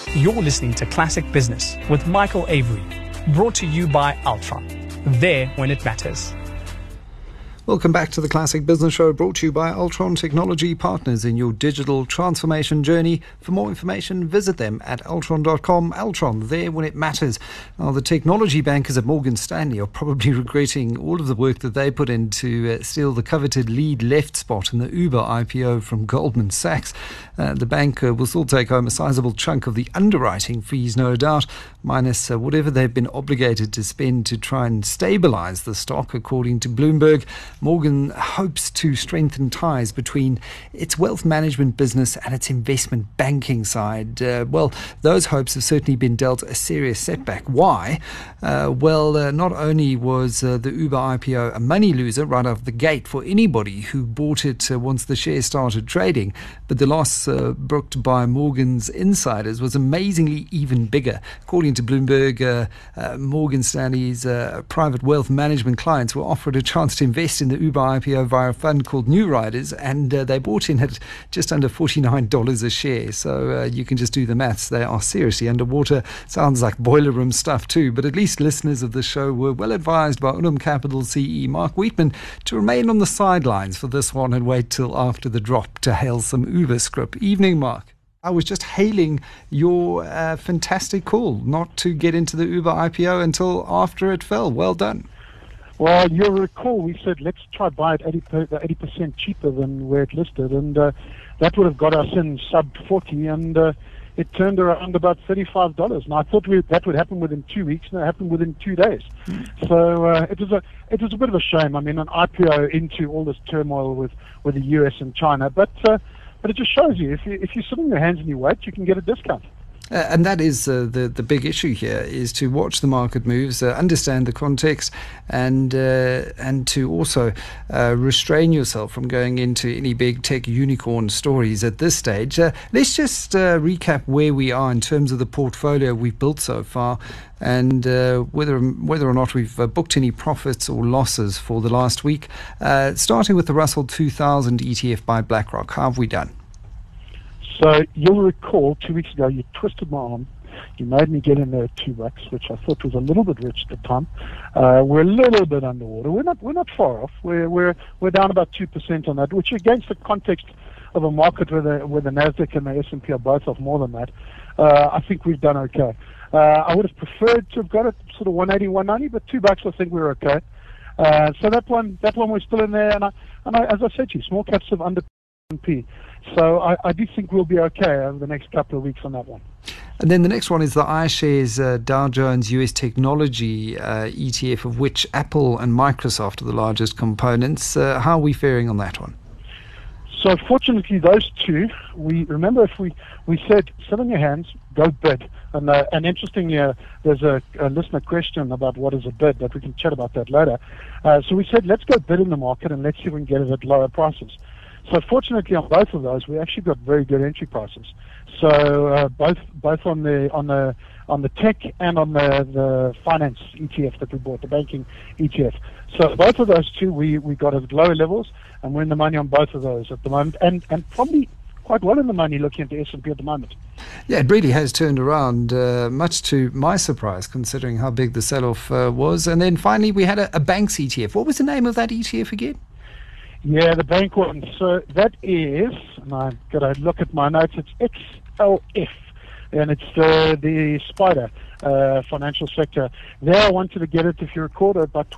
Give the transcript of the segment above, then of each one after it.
You're listening to Classic Business with Michael Avery, brought to you by Altron. There when it matters. Welcome back to the Classic Business Show, brought to you by Altron Technology Partners in your digital transformation journey. For more information, visit them at altron.com. Altron, there when it matters. Now, the technology bankers at Morgan Stanley are probably regretting all of the work that they put in to steal the coveted lead left spot in the Uber IPO from Goldman Sachs. The bank will still take home a sizable chunk of the underwriting fees, no doubt, minus whatever they've been obligated to spend to try and stabilize the stock, according to Bloomberg. Morgan hopes to strengthen ties between its wealth management business and its investment banking side. Well, those hopes have certainly been dealt a serious setback. Why? Not only was the Uber IPO a money loser right off the gate for anybody who bought it once the shares started trading, but the loss booked by Morgan's insiders was amazingly even bigger. According to Bloomberg, Morgan Stanley's private wealth management clients were offered a chance to invest in the Uber IPO via a fund called New Riders, and they bought in at just under $49 a share. So you can just do the maths. They are seriously underwater. Sounds like boiler room stuff too, but at least listeners of the show were well advised by Unum Capital CE Mark Wheatman to remain on the sidelines for this one and wait till after the drop to hail some Uber script. Evening, Mark. I was just hailing your fantastic call not to get into the Uber IPO until after it fell. Well done. Well, you'll recall we said let's try buy it 80% cheaper than where it listed, and that would have got us in sub 40, and it turned around about $35. And I thought that would happen within 2 weeks, and it happened within 2 days. So it was a bit of a shame. I mean, an IPO into all this turmoil with the US and China, but it just shows you if you sit on your hands and you wait, you can get a discount. And that is the big issue here, is to watch the market moves, understand the context, and to also restrain yourself from going into any big tech unicorn stories at this stage. Let's just recap where we are in terms of the portfolio we've built so far, and whether or not we've booked any profits or losses for the last week. Starting with the Russell 2000 ETF by BlackRock, how have we done? So you'll recall 2 weeks ago you twisted my arm. You made me get in there at $2, which I thought was a little bit rich at the time. We're a little bit underwater. We're not far off. We're down about 2% on that, which against the context of a market where the Nasdaq and the S&P are both off more than that. I think we've done okay. I would have preferred to have got it sort of 180, 190, but $2 I think we're okay. So that one we're still in there, and I, as I said to you, small caps have under S&P. So I do think we'll be okay over the next couple of weeks on that one. And then the next one is the iShares Dow Jones US Technology ETF, of which Apple and Microsoft are the largest components. How are we faring on that one? So fortunately, those two, we remember if we said, sit on your hands, go bid. And interestingly, there's a listener question about what is a bid, but we can chat about that later. So we said, let's go bid in the market and let's see if we can get it at lower prices. So fortunately, on both of those, we actually got very good entry prices. So both on the tech and on the finance ETF that we bought, the banking ETF. So both of those two, we got at lower levels, and we're in the money on both of those at the moment, and probably quite well in the money looking at the S&P at the moment. Yeah, it really has turned around, much to my surprise, considering how big the sell-off was. And then finally, we had a banks ETF. What was the name of that ETF again? Yeah, the bank one. So that is, and I've got to look at my notes, it's XLF, and it's the Spider financial sector. There I wanted to get it, if you recall, at about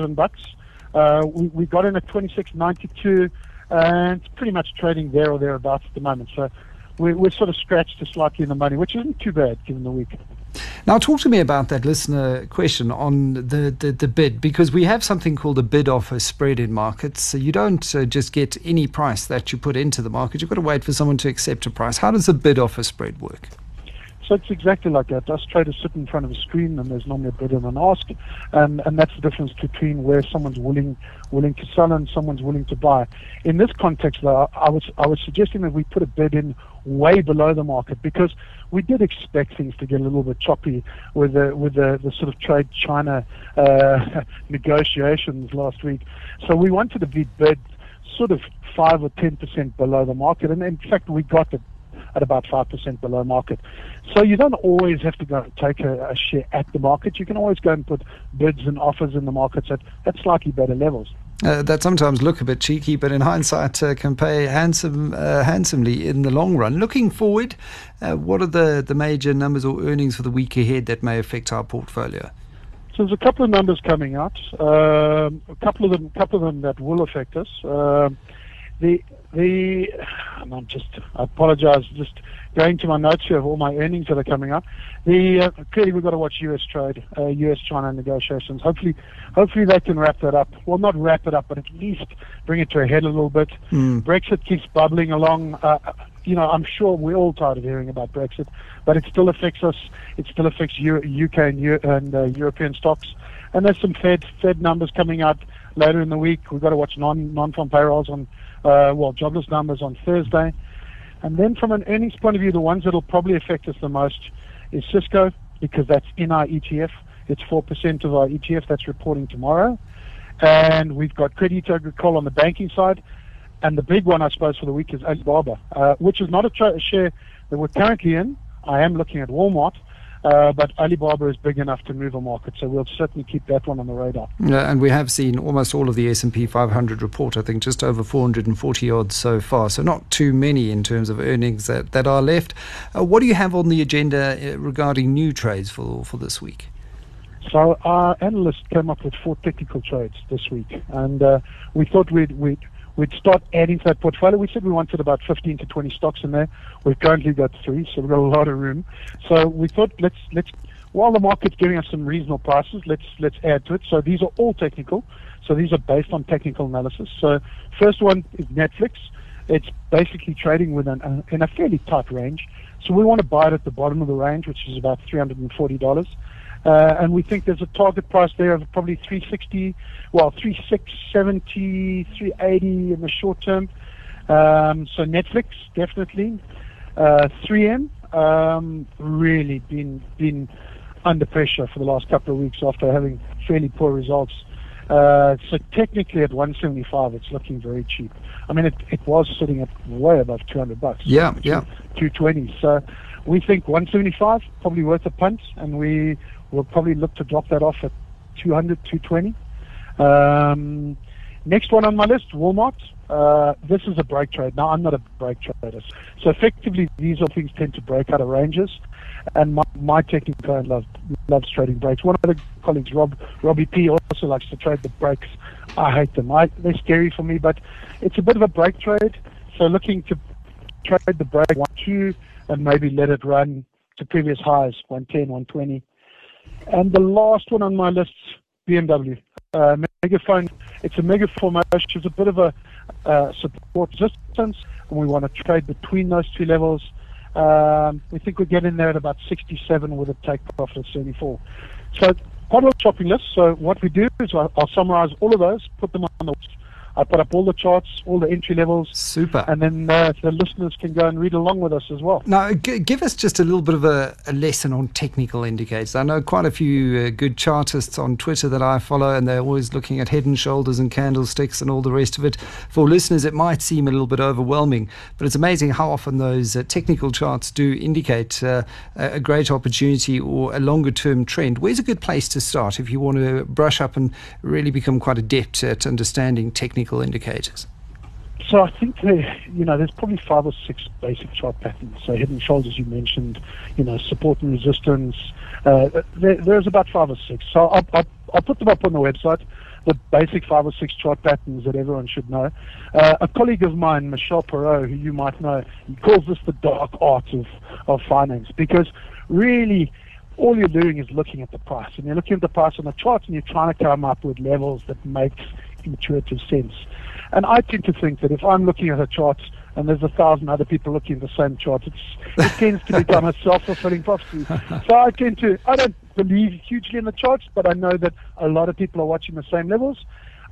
$27. We got in at $26.92, and it's pretty much trading there or thereabouts at the moment. So we're sort of scratched to slightly in the money, which isn't too bad given the week. Now, talk to me about that listener question on the bid, because we have something called a bid-offer spread in markets. So you don't just get any price that you put into the market. You've got to wait for someone to accept a price. How does the bid-offer spread work? So it's exactly like that. Us traders sit in front of a screen, and there's normally a bid and an ask, and that's the difference between where someone's willing to sell and someone's willing to buy. In this context, though, I was suggesting that we put a bid in way below the market, because we did expect things to get a little bit choppy with the sort of trade China negotiations last week. So we wanted to be bid sort of 5 or 10% below the market, and in fact we got it at about 5% below market. So you don't always have to go and take a share at the market. You can always go and put bids and offers in the markets at slightly better levels. That sometimes look a bit cheeky, but in hindsight can pay handsomely in the long run. Looking forward, what are the major numbers or earnings for the week ahead that may affect our portfolio? So there's a couple of numbers coming out. A couple of them that will affect us. I apologize, just going to my notes here of all my earnings that are coming up. Clearly we've got to watch US trade, US-China negotiations. Hopefully they can wrap that up. Well, not wrap it up, but at least bring it to a head a little bit. Brexit keeps bubbling along. I'm sure we're all tired of hearing about Brexit, but it still affects us. It still affects UK and European stocks. And there's some Fed numbers coming out later in the week. We've got to watch non-farm payrolls on, jobless numbers on Thursday. And then from an earnings point of view, the ones that will probably affect us the most is Cisco, because that's in our ETF. It's 4% of our ETF that's reporting tomorrow. And we've got Crédit Agricole on the banking side. And the big one, I suppose, for the week is Alibaba, which is not a share that we're currently in. I am looking at Walmart. But Alibaba is big enough to move a market, so we'll certainly keep that one on the radar. Yeah, and we have seen almost all of the S&P 500 report, I think just over 440 odds so far, so not too many in terms of earnings that are left. What do you have on the agenda regarding new trades for this week? So our analyst came up with 4 technical trades this week, and we thought we'd start adding to that portfolio. We said we wanted about 15 to 20 stocks in there. We've currently got 3, so we've got a lot of room. So we thought let's while the market's giving us some reasonable prices, let's add to it. So these are all technical. So these are based on technical analysis. So first one is Netflix. It's basically trading in a fairly tight range. So we want to buy it at the bottom of the range, which is about $340. And we think there's a target price there of probably 360, 370, 380 in the short term. So Netflix, definitely. 3M, really been under pressure for the last couple of weeks after having fairly poor results. So technically at 175, it's looking very cheap. I mean, it was sitting at way above $200. Yeah. 220. So we think 175, probably worth a punt, and we will probably look to drop that off at 200, 220. Next one on my list, Walmart. This is a break trade. Now, I'm not a break trader. So effectively, these are things tend to break out of ranges. And my technical client loves trading breaks. One of the colleagues, Robbie P, also likes to trade the breaks. I hate them. They're scary for me, but it's a bit of a break trade. So looking to trade the break 1-2 and maybe let it run to previous highs, 110, 120. And the last one on my list, BMW. Megaphone. It's a mega formation. It's a bit of a support resistance, and we want to trade between those two levels. We think we'll get in there at about 67 with a take profit of 74. So quite a lot of shopping list. So what we do is I'll summarize all of those, put them on the list. I put up all the charts, all the entry levels. Super. And then the listeners can go and read along with us as well. Now, give us just a little bit of a lesson on technical indicators. I know quite a few good chartists on Twitter that I follow, and they're always looking at head and shoulders and candlesticks and all the rest of it. For listeners, it might seem a little bit overwhelming, but it's amazing how often those technical charts do indicate a great opportunity or a longer-term trend. Where's a good place to start if you want to brush up and really become quite adept at understanding technical indicators? So I think there's probably 5 or 6 basic chart patterns. So head and shoulders, you mentioned, support and resistance. There's about 5 or 6. So I'll put them up on the website. The basic 5 or 6 chart patterns that everyone should know. A colleague of mine, Michel Perot, who you might know, he calls this the dark art of finance, because really all you're doing is looking at the price, and you're looking at the price on the charts, and you're trying to come up with levels that makes intuitive sense. And I tend to think that if I'm looking at a chart and there's 1,000 other people looking at the same chart, it tends to become a self-fulfilling prophecy. So I don't believe hugely in the charts, but I know that a lot of people are watching the same levels.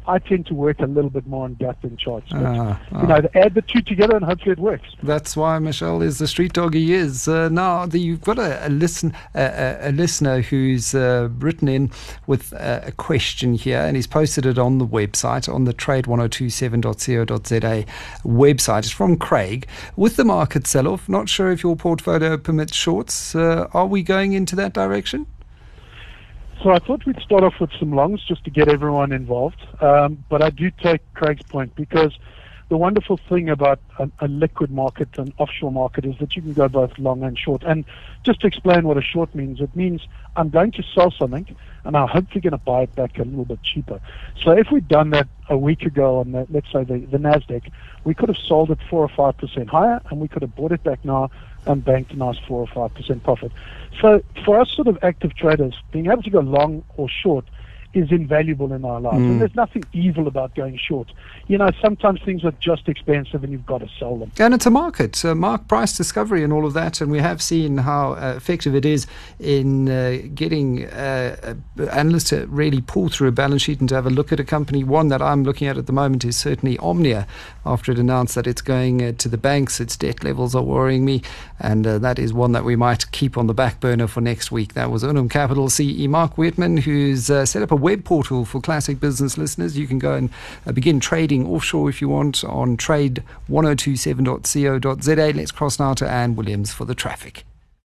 I tend to work a little bit more on gut than charts. But, Ah. add the two together and hopefully it works. That's why Michelle is the street dog he is. Now, you've got a listener who's written in with a question here, and he's posted it on the website, on the trade1027.co.za website. It's from Craig. With the market sell-off, not sure if your portfolio permits shorts. Are we going into that direction? So I thought we'd start off with some longs just to get everyone involved. But I do take Craig's point, because the wonderful thing about a liquid market, an offshore market, is that you can go both long and short. And just to explain what a short means, it means I'm going to sell something and I'm hopefully going to buy it back a little bit cheaper. So if we'd done that a week ago on let's say the NASDAQ, we could have sold it 4 or 5% higher, and we could have bought it back now and banked a nice 4 or 5% profit. So for us sort of active traders, being able to go long or short is invaluable in our lives. And there's nothing evil about going short. Sometimes things are just expensive and you've got to sell them. And it's a market, price discovery and all of that. And we have seen how effective it is in getting analysts to really pull through a balance sheet and to have a look at a company. One that I'm looking at the moment is certainly Omnia, after it announced that it's going to the banks. Its debt levels are worrying me. And that is one that we might keep on the back burner for next week. That was Unum Capital CEO Mark Whitman, who's set up a web portal for Classic Business listeners. You can go and begin trading offshore if you want on trade1027.co.za. Let's cross now to Anne Williams for the traffic.